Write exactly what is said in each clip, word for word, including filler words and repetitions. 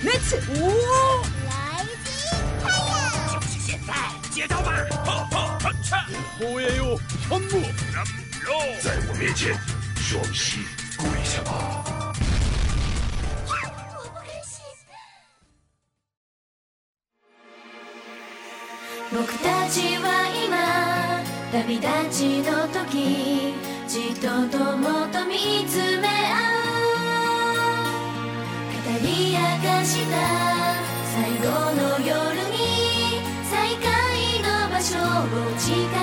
那次哦，来击开呀！ 就是现在，接招吧！哈哈哈嚓！ 我也有全部。 在我面前，双膝跪下吧！ 我不开心。僕たちは今旅立ちの時、じっと友と見つめ合う。語り明かした最後の夜に再会の場所を誓った。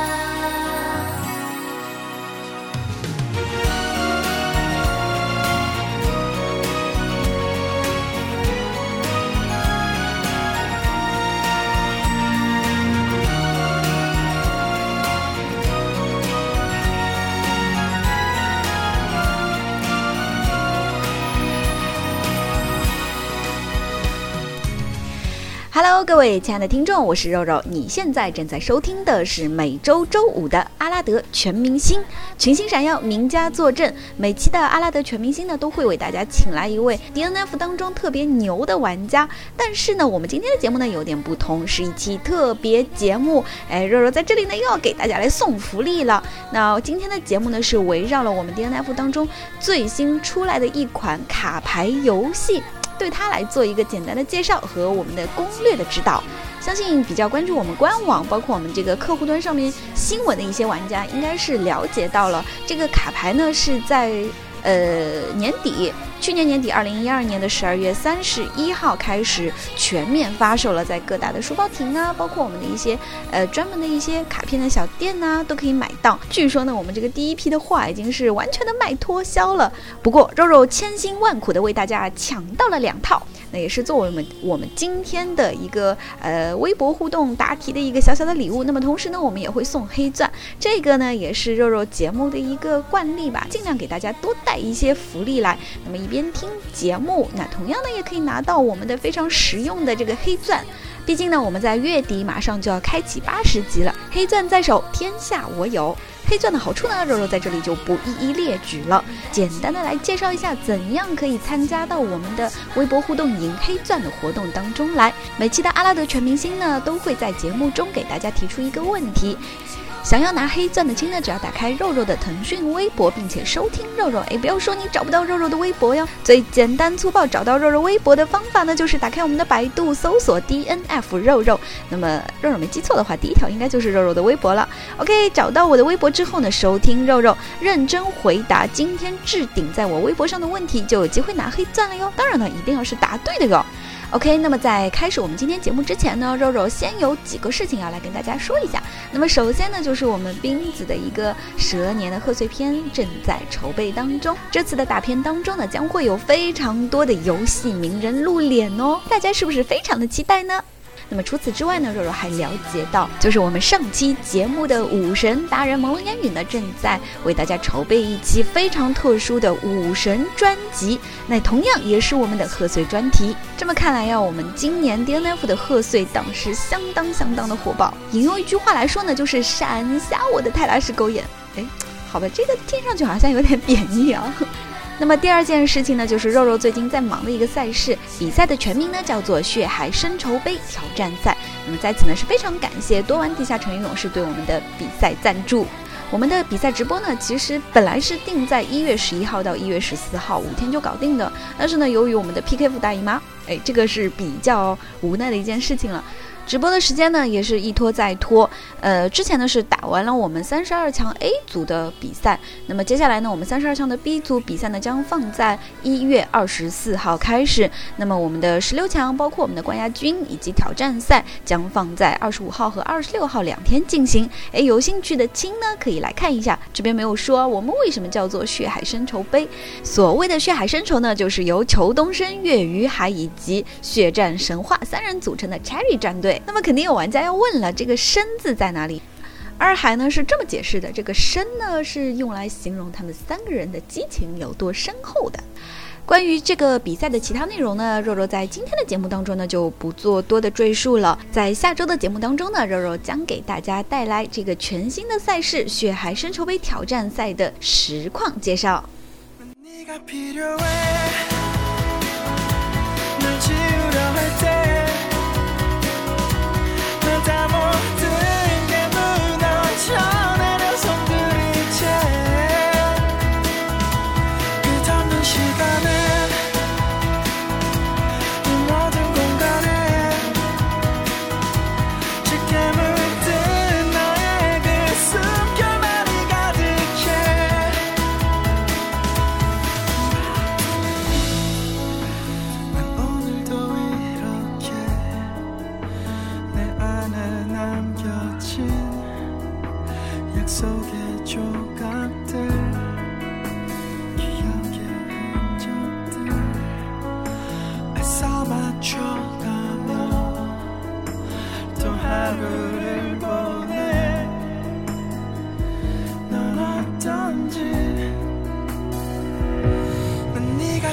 Hello， 各位亲爱的听众，我是肉肉，你现在正在收听的是每周周五的阿拉德全明星，群星闪耀，名家坐镇。每期的阿拉德全明星呢，都会为大家请来一位 D N F 当中特别牛的玩家。但是呢，我们今天的节目呢有点不同，是一期特别节目。哎，肉肉在这里呢又要给大家来送福利了。那今天的节目呢是围绕了我们 D N F 当中最新出来的一款卡牌游戏，对它来做一个简单的介绍和我们的攻略的指导。相信比较关注我们官网，包括我们这个客户端上面新闻的一些玩家，应该是了解到了这个卡牌呢是在呃年底，去年年底二零一二年的十二月三十一号开始全面发售了，在各大的书报亭啊，包括我们的一些呃专门的一些卡片的小店啊，都可以买到。据说呢，我们这个第一批的话已经是完全的卖脱销了。不过肉肉千辛万苦的为大家抢到了两套，那也是作为我们我们今天的一个呃微博互动答题的一个小小的礼物。那么同时呢，我们也会送黑钻，这个呢也是肉肉节目的一个惯例吧，尽量给大家多带一些福利来。那么一边听节目，那同样呢也可以拿到我们的非常实用的这个黑钻。毕竟呢，我们在月底马上就要开启八十级了，黑钻在手，天下我有。黑钻的好处呢，肉肉在这里就不一一列举了，简单的来介绍一下怎样可以参加到我们的微博互动赢黑钻的活动当中来。每期的阿拉德全明星呢，都会在节目中给大家提出一个问题。想要拿黑钻的亲呢，只要打开肉肉的腾讯微博，并且收听肉肉，哎，不要说你找不到肉肉的微博哟。最简单粗暴找到肉肉微博的方法呢，就是打开我们的百度搜索 D N F 肉肉。那么肉肉没记错的话，第一条应该就是肉肉的微博了。OK， 找到我的微博之后呢，收听肉肉，认真回答今天置顶在我微博上的问题，就有机会拿黑钻了哟。当然呢，一定要是答对的哟。OK， 那么在开始我们今天节目之前呢，肉肉先有几个事情要来跟大家说一下。那么首先呢，就是我们冰子的一个蛇年的贺岁片正在筹备当中，这次的大片当中呢，将会有非常多的游戏名人露脸哦，大家是不是非常的期待呢？那么除此之外呢，肉肉还了解到，就是我们上期节目的武神达人朦胧烟雨呢，正在为大家筹备一期非常特殊的武神专辑，那同样也是我们的贺岁专题。这么看来呀，我们今年 D N F 的贺岁档是相当相当的火爆。引用一句话来说呢，就是闪瞎我的泰拉式狗眼。哎，好吧，这个听上去好像有点贬义啊。那么第二件事情呢，就是肉肉最近在忙的一个赛事，比赛的全名呢叫做血海深仇杯挑战赛。那么在此呢是非常感谢多玩地下城勇士对我们的比赛赞助。我们的比赛直播呢，其实本来是定在一月十一号到一月十四号五天就搞定的，但是呢，由于我们的 P K 服大姨妈，哎，这个是比较无奈的一件事情了。直播的时间呢也是一拖再拖，呃，之前呢是打完了我们三十二强 A 组的比赛，那么接下来呢我们三十二强的 B 组比赛呢将放在一月二十四号开始，那么我们的十六强包括我们的冠亚军以及挑战赛将放在二十五号和二十六号两天进行。哎，有兴趣的亲呢可以来看一下，这边没有说我们为什么叫做血海深仇杯。所谓的血海深仇呢，就是由裘东升、岳于海以及血战神话三人组成的 Cherry 战队。那么肯定有玩家要问了，这个深字在哪里？二海呢是这么解释的，这个深呢是用来形容他们三个人的激情有多深厚的。关于这个比赛的其他内容呢，肉肉在今天的节目当中呢就不做多的赘述了。在下周的节目当中呢，肉肉将给大家带来这个全新的赛事血海深仇杯挑战赛的实况介绍。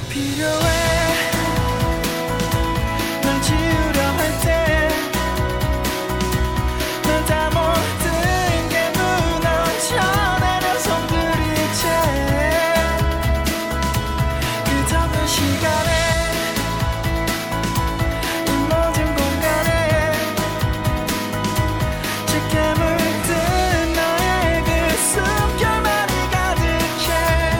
필요해 널 지우려 할 때 난 다 모든 게 무너져 내려 손들이 채 끝없는 시간에 이 모든 공간에 짙게 물든 너의 그 숨결만이 가득해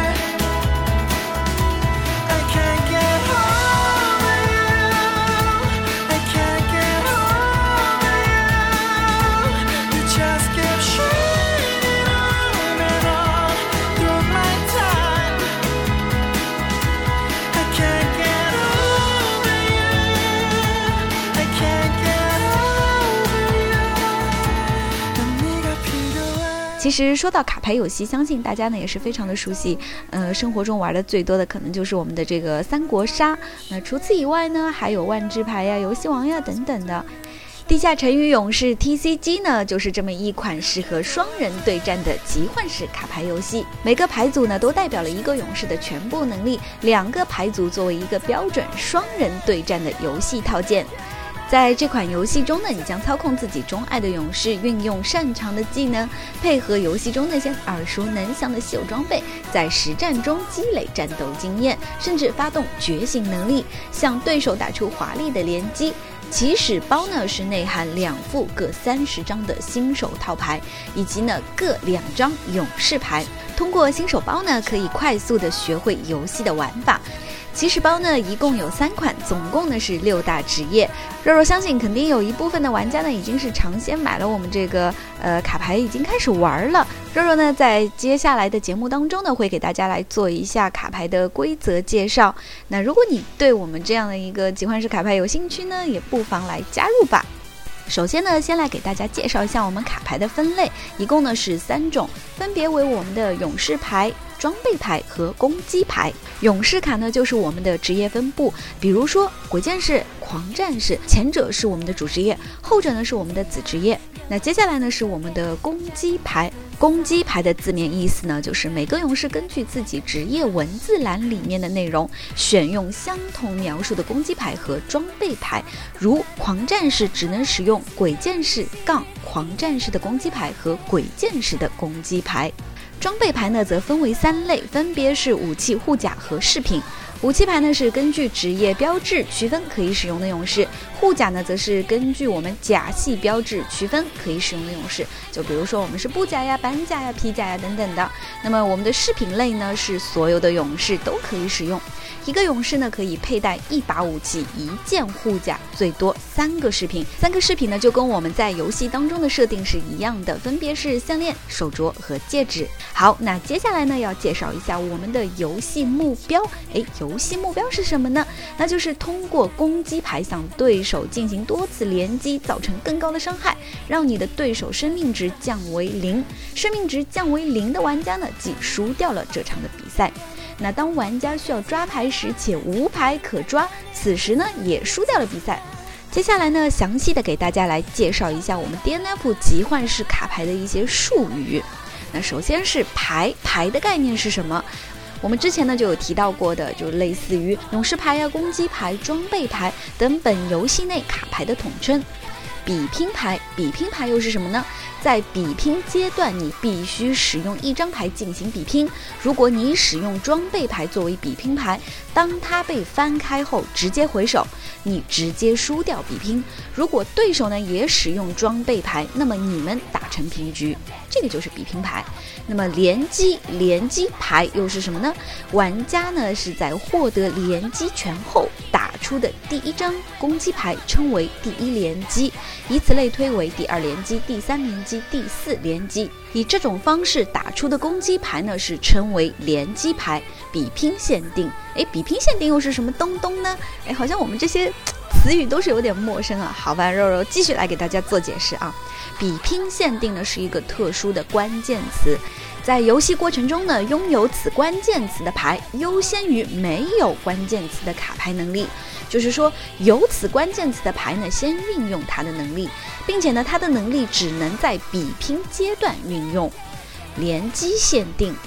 I can't get over you I can't get over you You just keep shining on and on through my time I can't get over you I can't get over you 난 네가 필요해 其实说到卡牌游戏，相信大家呢也是非常的熟悉。呃，生活中玩的最多的可能就是我们的这个三国杀。那除此以外呢，还有万智牌呀、游戏王呀等等的。地下城与勇士 T C G 呢，就是这么一款适合双人对战的集换式卡牌游戏。每个牌组呢都代表了一个勇士的全部能力，两个牌组作为一个标准双人对战的游戏套件。在这款游戏中呢，你将操控自己钟爱的勇士，运用擅长的技能，配合游戏中那些耳熟能详的稀有装备，在实战中积累战斗经验，甚至发动觉醒能力，向对手打出华丽的连击。起始包呢是内含两副各三十张的新手套牌，以及呢各两张勇士牌。通过新手包呢，可以快速的学会游戏的玩法。起始包呢一共有三款，总共呢是六大职业。肉肉相信肯定有一部分的玩家呢已经是尝鲜买了我们这个呃卡牌，已经开始玩了。肉肉呢在接下来的节目当中呢会给大家来做一下卡牌的规则介绍。那如果你对我们这样的一个集换式卡牌有兴趣呢，也不妨来加入吧。首先呢，先来给大家介绍一下我们卡牌的分类，一共呢是三种，分别为我们的勇士牌、装备牌和攻击牌。勇士卡呢就是我们的职业分布，比如说鬼剑士、狂战士，前者是我们的主职业，后者呢是我们的子职业。那接下来呢是我们的攻击牌。攻击牌的字面意思呢，就是每个勇士根据自己职业文字栏里面的内容，选用相同描述的攻击牌和装备牌。如狂战士只能使用鬼剑士杠狂战士的攻击牌和鬼剑士的攻击牌。装备牌呢则分为三类，分别是武器、护甲和饰品。武器牌呢是根据职业标志区分可以使用的勇士，护甲呢则是根据我们甲系标志区分可以使用的勇士，就比如说我们是布甲呀、板甲呀、皮甲呀等等的。那么我们的饰品类呢是所有的勇士都可以使用，一个勇士呢可以佩戴一把武器、一件护甲，最多三个饰品。三个饰品呢就跟我们在游戏当中的设定是一样的，分别是项链、手镯和戒指。好，那接下来呢要介绍一下我们的游戏目标。诶，游戏目标是什么呢？那就是通过攻击牌向对手进行多次连击，造成更高的伤害，让你的对手生命值降为零。生命值降为零的玩家呢，即输掉了这场的比赛。那当玩家需要抓牌时且无牌可抓，此时呢也输掉了比赛。接下来呢，详细的给大家来介绍一下我们 D N F 集换式卡牌的一些术语。那首先是牌，牌的概念是什么？我们之前呢就有提到过的，就类似于勇士牌呀、攻击牌、装备牌等本游戏内卡牌的统称。比拼牌，比拼牌又是什么呢？在比拼阶段，你必须使用一张牌进行比拼。如果你使用装备牌作为比拼牌，当它被翻开后直接回手，你直接输掉比拼。如果对手呢也使用装备牌，那么你们打成平局，这个就是比拼牌。那么联机，联机牌又是什么呢？玩家呢是在获得联机权后打出的第一张攻击牌称为第一联机，以此类推为第二联机、第三联机、第四联机。以这种方式打出的攻击牌呢是称为联机牌。比拼限定，诶，比拼限定又是什么东东呢？诶，好像我们这些词语都是有点陌生啊。好吧，肉肉继续来给大家做解释啊。比拼限定呢是一个特殊的关键词，在游戏过程中呢，拥有此关键词的牌优先于没有关键词的卡牌能力。就是说，有此关键词的牌呢，先运用它的能力，并且呢，它的能力只能在比拼阶段运用。联机限定，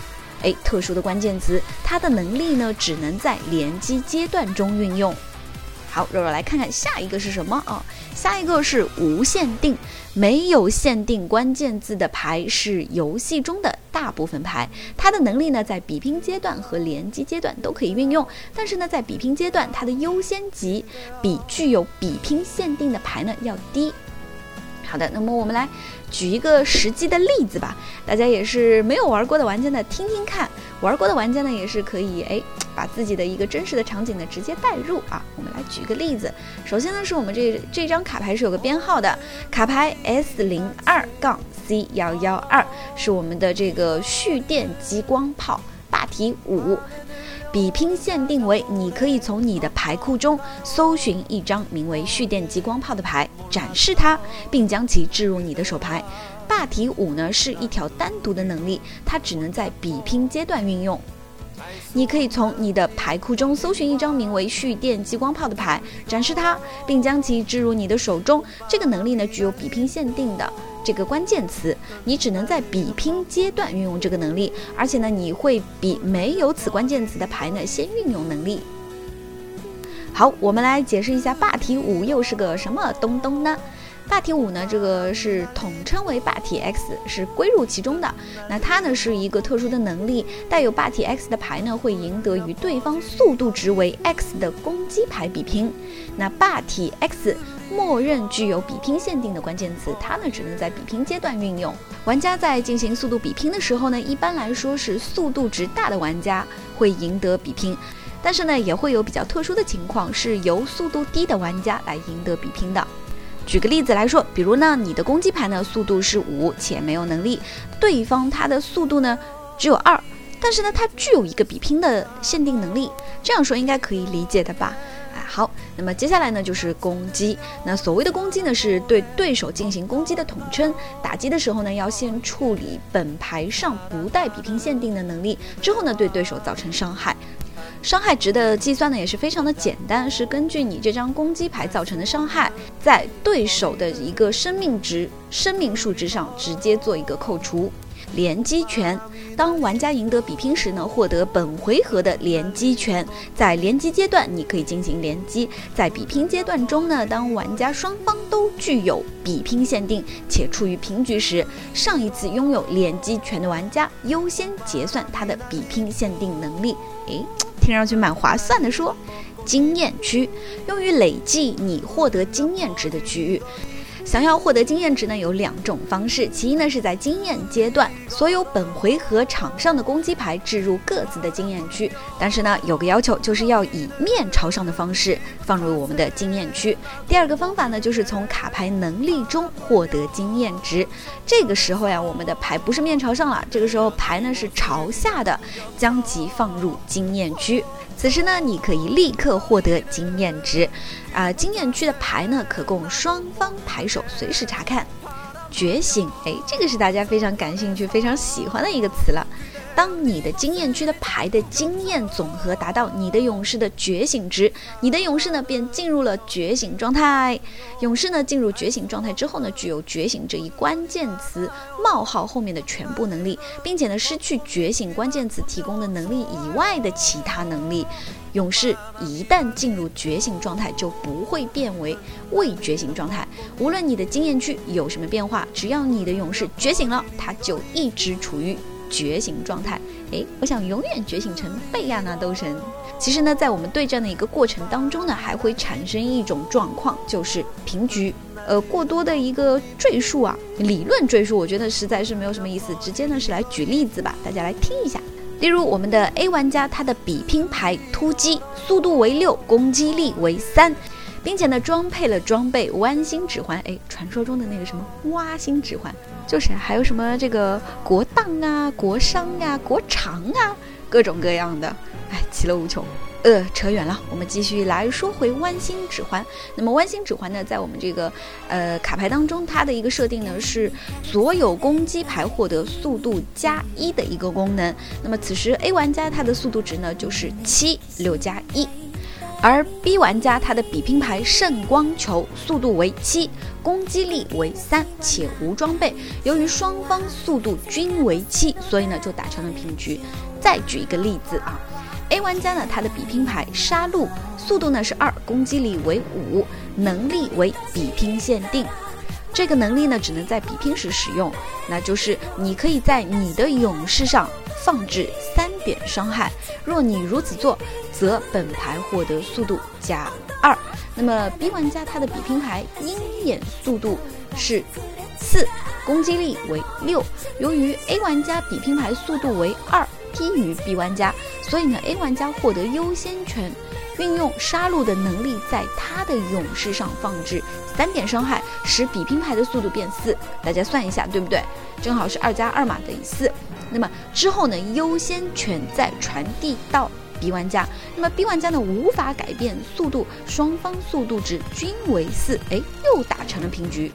哎，特殊的关键词，它的能力呢只能在联机阶段中运用。好，肉肉来看看下一个是什么啊？下一个是无限定，没有限定关键字的牌是游戏中的大部分牌，它的能力呢在比拼阶段和联机阶段都可以运用，但是呢在比拼阶段它的优先级比具有比拼限定的牌呢要低。好的，那么我们来举一个实际的例子吧，大家也是没有玩过的玩家呢听听看，玩过的玩家呢也是可以哎把自己的一个真实的场景呢直接带入啊。我们来举个例子，首先呢是我们这这张卡牌是有个编号的，卡牌 S 零二 C 一一二 是我们的这个蓄电激光炮霸体五。比拼限定为你可以从你的牌库中搜寻一张名为蓄电激光炮的牌，展示它，并将其置入你的手牌。霸体五呢是一条单独的能力，它只能在比拼阶段运用。你可以从你的牌库中搜寻一张名为蓄电激光炮的牌，展示它，并将其置入你的手中。这个能力呢具有比拼限定的这个关键词，你只能在比拼阶段运用这个能力，而且呢你会比没有此关键词的牌呢先运用能力。好，我们来解释一下霸体五又是个什么东东呢？霸体五呢，这个是统称为霸体 X， 是归入其中的。那它呢是一个特殊的能力，带有霸体 X 的牌呢会赢得与对方速度值为 X 的攻击牌比拼。那霸体 X 默认具有比拼限定的关键词，它呢只能在比拼阶段运用。玩家在进行速度比拼的时候呢，一般来说是速度值大的玩家会赢得比拼，但是呢也会有比较特殊的情况，是由速度低的玩家来赢得比拼的。举个例子来说，比如呢你的攻击牌呢速度是五且没有能力，对方他的速度呢只有二，但是呢它具有一个比拼的限定能力，这样说应该可以理解的吧？好，那么接下来呢就是攻击。那所谓的攻击呢是对对手进行攻击的统称，打击的时候呢要先处理本牌上不带比拼限定的能力，之后呢对对手造成伤害。伤害值的计算呢也是非常的简单，是根据你这张攻击牌造成的伤害，在对手的一个生命值生命数值上直接做一个扣除。连击权，当玩家赢得比拼时呢，获得本回合的连击权。在连击阶段，你可以进行连击；在比拼阶段中呢，当玩家双方都具有比拼限定且处于平局时，上一次拥有连击权的玩家优先结算他的比拼限定能力。诶，听上去蛮划算的说。经验区，用于累计你获得经验值的区域。想要获得经验值呢，有两种方式。其一呢，是在经验阶段，所有本回合场上的攻击牌置入各自的经验区，但是呢，有个要求，就是要以面朝上的方式放入我们的经验区。第二个方法呢，就是从卡牌能力中获得经验值。这个时候呀，我们的牌不是面朝上了，这个时候牌呢是朝下的，将其放入经验区。此时呢，你可以立刻获得经验值，啊、呃，经验区的牌呢可供双方牌手随时查看。觉醒，哎，这个是大家非常感兴趣、非常喜欢的一个词了。当你的经验区的牌的经验总和达到你的勇士的觉醒值，你的勇士呢便进入了觉醒状态。勇士呢进入觉醒状态之后呢，具有觉醒这一关键词冒号后面的全部能力，并且呢失去觉醒关键词提供的能力以外的其他能力。勇士一旦进入觉醒状态，就不会变为未觉醒状态。无论你的经验区有什么变化，只要你的勇士觉醒了，它就一直处于觉醒状态。诶，我想永远觉醒成贝亚纳斗神。其实呢，在我们对战的一个过程当中呢，还会产生一种状况，就是平局。呃，过多的一个赘述啊，理论赘述，我觉得实在是没有什么意思。直接呢是来举例子吧，大家来听一下。例如我们的 A 玩家，他的比拼牌突击速度为六，攻击力为三，并且呢装配了装备弯星指环。哎，传说中的那个什么蛙星指环，就是还有什么这个国当啊、国商啊、国长啊，各种各样的，哎，其乐无穷。呃，扯远了，我们继续来说回弯星指环。那么弯星指环呢，在我们这个呃卡牌当中，它的一个设定呢是所有攻击牌获得速度加一的一个功能。那么此时 A 玩家他的速度值呢就是七，六加一。 而 B 玩家他的比拼牌圣光球速度为七，攻击力为三，且无装备。由于双方速度均为七，所以呢就打成了平局。再举一个例子啊 ，A 玩家呢他的比拼牌杀戮速度呢是二，攻击力为五，能力为比拼限定。这个能力呢只能在比拼时使用，那就是你可以在你的勇士上放置三点伤害，若你如此做，则本牌获得速度加二。那么 B 玩家他的比拼牌鹰眼速度是四，攻击力为六。由于 A 玩家比拼牌速度为二，低于 B 玩家，所以呢 A 玩家获得优先权，运用杀戮的能力在他的勇士上放置三点伤害，使比拼牌的速度变四。大家算一下对不对？正好是二加二嘛，等于四。那么之后呢优先权再传递到 B 玩家，那么 B 玩家呢无法改变速度，双方速度值均为四，哎，又打成了平局。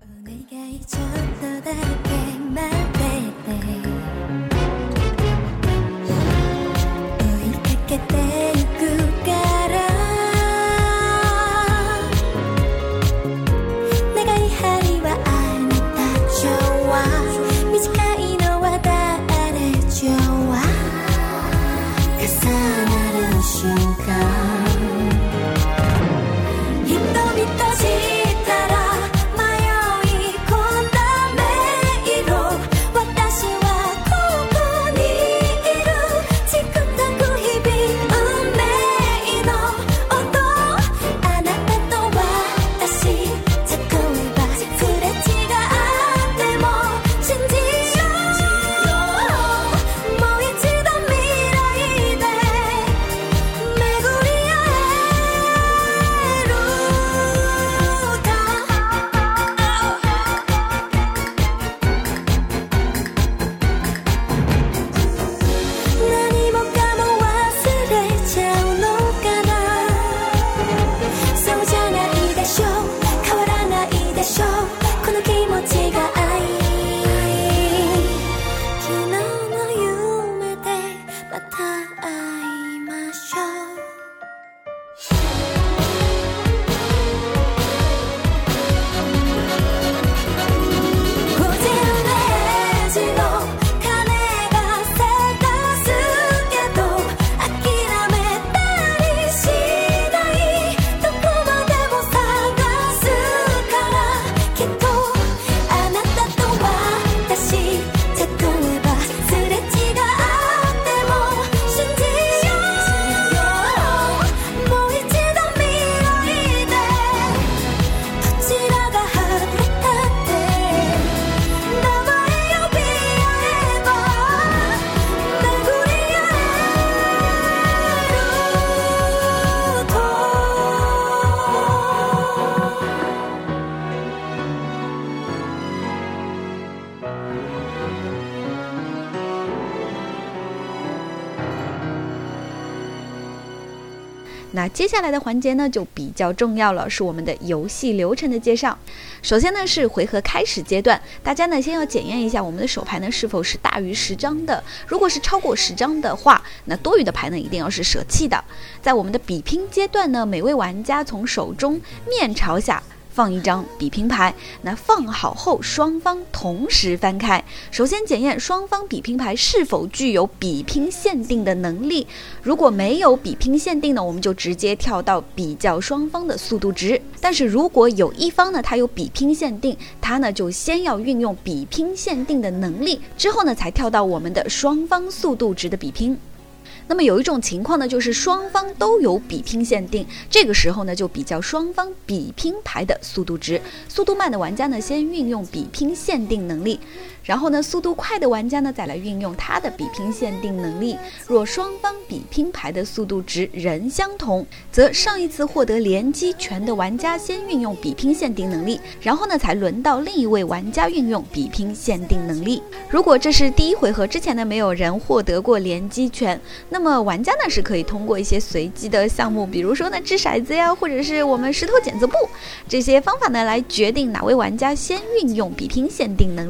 那接下来的环节呢就比较重要了，是我们的游戏流程的介绍。首先呢是回合开始阶段，大家呢先要检验一下我们的手牌呢是否是大于十张的，如果是超过十张的话，那多余的牌呢一定要是舍弃的。在我们的比拼阶段呢，每位玩家从手中面朝下放一张比拼牌，那放好后双方同时翻开，首先检验双方比拼牌是否具有比拼限定的能力，如果没有比拼限定呢，我们就直接跳到比较双方的速度值。但是如果有一方呢它有比拼限定，它呢就先要运用比拼限定的能力，之后呢才跳到我们的双方速度值的比拼。那么有一种情况呢，就是双方都有比拼限定，这个时候呢就比较双方比拼牌的速度值。速度慢的玩家呢先运用比拼限定能力，然后呢速度快的玩家呢再来运用他的比拼限定能力。若双方比拼牌的速度值仍相同，则上一次获得连击权的玩家先运用比拼限定能力，然后呢才轮到另一位玩家运用比拼限定能力。如果这是第一回合之前呢没有人获得过连击权，那么玩家呢是可以通过一些随机的项目，比如说呢掷骰子呀，或者是我们石头剪子布这些方法呢来决定哪位玩家先运用比拼限定能力。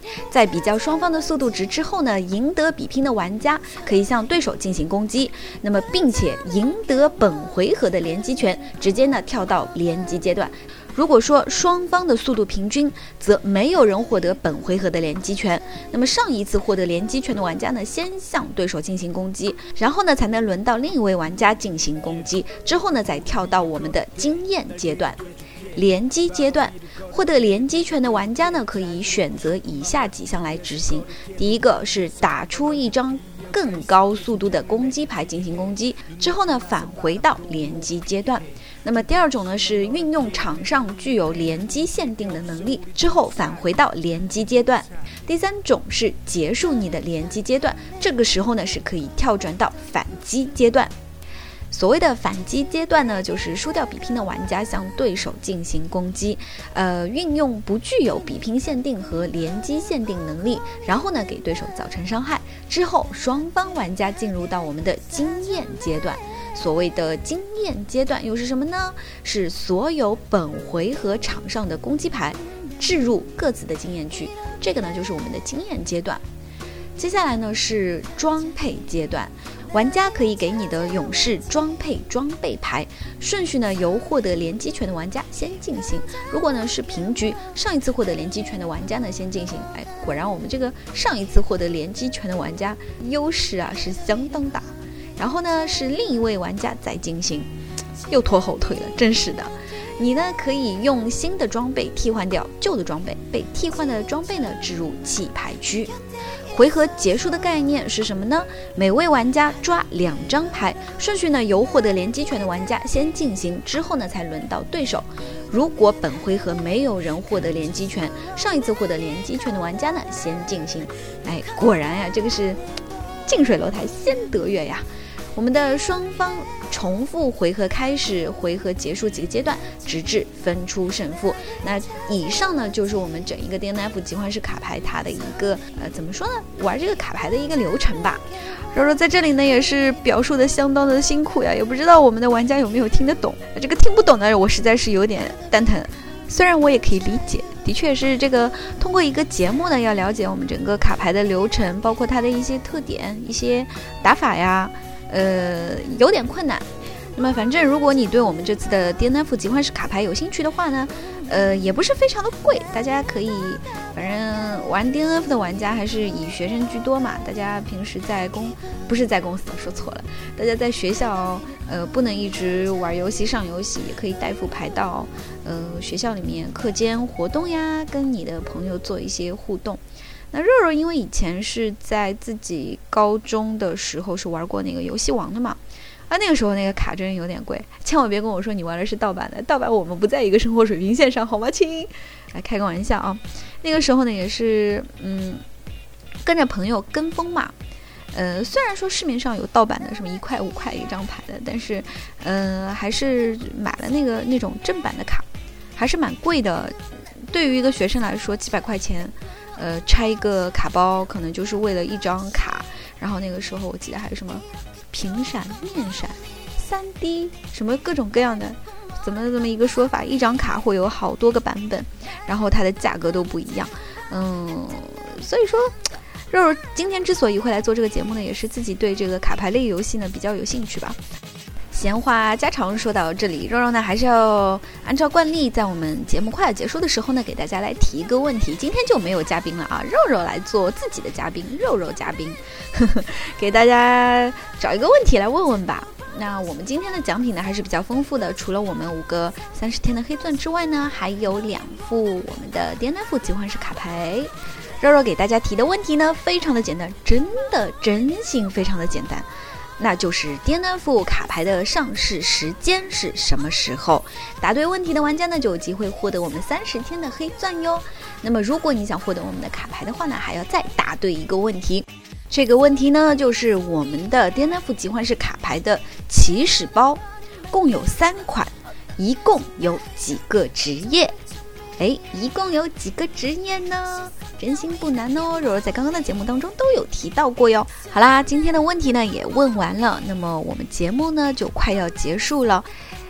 在比较双方的速度值之后呢，赢得比拼的玩家可以向对手进行攻击，那么并且赢得本回合的连击权，直接呢跳到连击阶段。如果说双方的速度平均，则没有人获得本回合的连击权。那么上一次获得连击权的玩家呢，先向对手进行攻击，然后呢才能轮到另一位玩家进行攻击，之后呢再跳到我们的经验阶段。连击阶段，获得连击权的玩家呢，可以选择以下几项来执行。第一个是打出一张更高速度的攻击牌进行攻击，之后呢返回到连击阶段。那么第二种呢是运用场上具有连击限定的能力，之后返回到连击阶段。第三种是结束你的连击阶段，这个时候呢是可以跳转到反击阶段。所谓的反击阶段呢，就是输掉比拼的玩家向对手进行攻击，呃，运用不具有比拼限定和连击限定能力，然后呢给对手造成伤害。之后双方玩家进入到我们的经验阶段。所谓的经验阶段又是什么呢？是所有本回合场上的攻击牌置入各自的经验区，这个呢就是我们的经验阶段。接下来呢是装配阶段，玩家可以给你的勇士装配装备牌，顺序呢由获得连击权的玩家先进行。如果呢是平局，上一次获得连击权的玩家呢先进行。哎，果然我们这个上一次获得连击权的玩家优势啊是相当大。然后呢是另一位玩家再进行，又拖后腿了，真是的。你呢可以用新的装备替换掉旧的装备，被替换的装备呢置入弃牌区。回合结束的概念是什么呢？每位玩家抓两张牌，顺序呢由获得连击权的玩家先进行，之后呢才轮到对手。如果本回合没有人获得连击权，上一次获得连击权的玩家呢先进行。哎，果然呀，这个是近水楼台先得月呀。我们的双方重复回合开始，回合结束几个阶段，直至分出胜负。那以上呢就是我们整一个 D N F 集换式卡牌它的一个呃怎么说呢，玩这个卡牌的一个流程吧。柔柔在这里呢也是表述的相当的辛苦呀，也不知道我们的玩家有没有听得懂。这个听不懂呢，我实在是有点蛋疼。虽然我也可以理解，的确是这个通过一个节目呢，要了解我们整个卡牌的流程，包括它的一些特点、一些打法呀。呃，有点困难。那么反正如果你对我们这次的 D N F 集换式卡牌有兴趣的话呢，呃，也不是非常的贵，大家可以，反正玩 D N F 的玩家还是以学生居多嘛，大家平时在公，不是在公司，说错了，大家在学校，呃，不能一直玩游戏上游戏，也可以带副牌到，呃，学校里面课间活动呀，跟你的朋友做一些互动。那肉肉因为以前是在自己高中的时候是玩过那个游戏王的嘛，啊那个时候那个卡真有点贵，千万别跟我说你玩的是盗版的，盗版我们不在一个生活水平线上好吗亲？来开个玩笑啊，那个时候呢也是嗯跟着朋友跟风嘛，呃虽然说市面上有盗版的什么一块五块一张牌的，但是呃还是买了那个那种正版的卡，还是蛮贵的，对于一个学生来说几百块钱。呃，拆一个卡包可能就是为了一张卡，然后那个时候我记得还有什么屏闪、面闪、三 D 什么各种各样的，怎么这么一个说法？一张卡会有好多个版本，然后它的价格都不一样。嗯，所以说，肉肉今天之所以会来做这个节目呢，也是自己对这个卡牌类游戏呢比较有兴趣吧。闲话家常说到这里，肉肉呢还是要按照惯例，在我们节目快要结束的时候呢，给大家来提一个问题。今天就没有嘉宾了啊，肉肉来做自己的嘉宾，肉肉嘉宾，呵呵，给大家找一个问题来问问吧。那我们今天的奖品呢还是比较丰富的，除了我们五个三十天的黑钻之外呢，还有两副我们的 D N F 集换式卡牌。肉肉给大家提的问题呢，非常的简单，真的真心非常的简单。那就是 D N F 卡牌的上市时间是什么时候？答对问题的玩家呢，就有机会获得我们三十天的黑钻哟。那么如果你想获得我们的卡牌的话呢，还要再答对一个问题。这个问题呢，就是我们的 D N F 集换式卡牌的起始包共有三款，一共有几个职业？哎，一共有几个职业呢？真心不难哦，柔柔在刚刚的节目当中都有提到过哟。好啦，今天的问题呢也问完了，那么我们节目呢就快要结束了。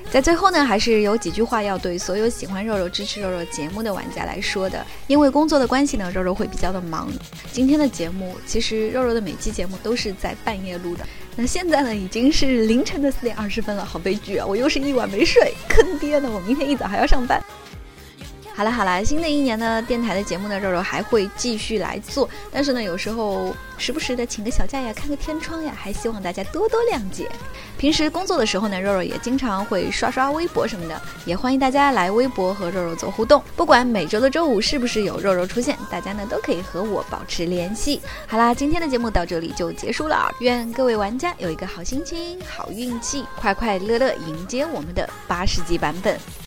在最后呢，还是有几句话要对所有喜欢肉肉、支持肉肉节目的玩家来说的。因为工作的关系呢，肉肉会比较的忙。今天的节目，其实肉肉的每期节目都是在半夜录的。那现在呢，已经是凌晨的四点二十分了，好悲剧啊！我又是一晚没睡，坑爹呢！我明天一早还要上班。好了好了，新的一年呢，电台的节目呢，肉肉还会继续来做，但是呢，有时候时不时的请个小假呀，看个天窗呀，还希望大家多多谅解。平时工作的时候呢，肉肉也经常会刷刷微博什么的，也欢迎大家来微博和肉肉做互动。不管每周的周五是不是有肉肉出现，大家呢都可以和我保持联系。好啦，今天的节目到这里就结束了，愿各位玩家有一个好心情、好运气，快快乐乐迎接我们的八十级版本。